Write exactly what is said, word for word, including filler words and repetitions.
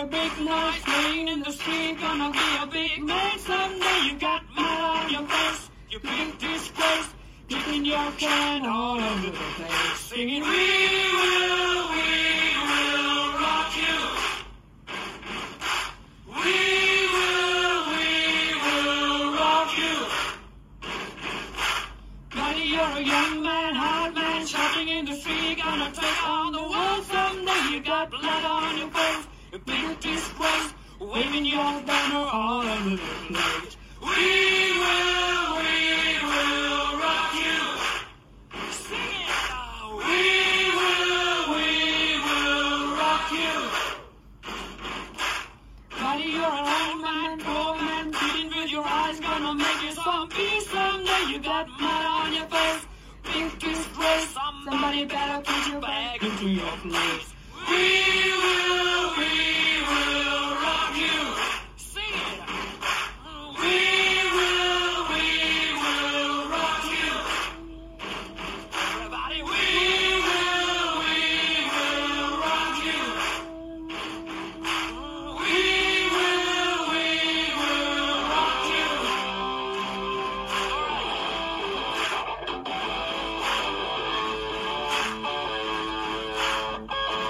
a big noise playing in the street. Gonna be a big man someday. You got mud on your face, you big disgrace, kicking your can all over the place, singing, we will, we will rock you. We will, we will rock you. Buddy, you're a young man, hard man, shopping in the street. Gonna take on the world someday. You got blood on your face, a big disgrace, waving your banner all over the place. We will, we will rock you. Sing it now. We will, we will rock you. Buddy, you're an old man, poor man, bleeding with your eyes. Gonna make you zombie someday. You got mud on your face, big disgrace. Somebody better put you back into your place. We